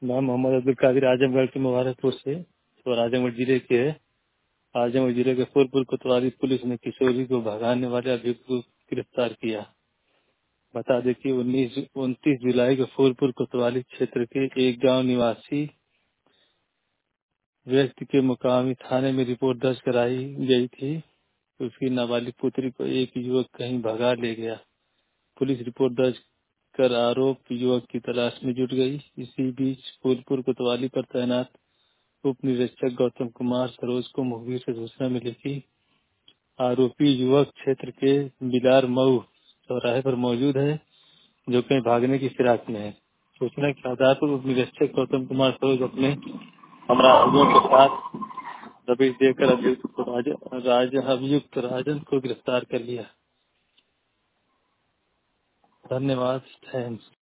नाम मोहम्मद अब्दुल कादिर, आजमगढ़ के मुबारकपुर से और आजमगढ़ जिले के है। आजमगढ़ जिले के फूलपुर कोतवाली पुलिस ने किशोरी को भगाने वाले अभियुक्त को गिरफ्तार किया। बता दें कि 29 जुलाई को फूलपुर कोतवाली क्षेत्र के एक गांव निवासी व्यक्ति के मुकामी थाने में रिपोर्ट दर्ज कराई गई थी। उसकी नाबालिग पुत्री को एक युवक कहीं भगा ले गया। पुलिस रिपोर्ट दर्ज कर आरोप युवक की तलाश में जुट गई। इसी बीच फूलपुर कोतवाली पर तैनात उप निरीक्षक गौतम कुमार सरोज को मुखबिर से सूचना मिली कि आरोपी युवक क्षेत्र के बिलार मऊ चौराहे पर मौजूद है, जो कहीं भागने की फिराक में है। सूचना के आधार पर उप निरीक्षक गौतम कुमार सरोज अपने अपराधियों के साथ दबिश देकर अभियुक्त राजन को गिरफ्तार कर लिया। धन्यवाद। थैंक्स।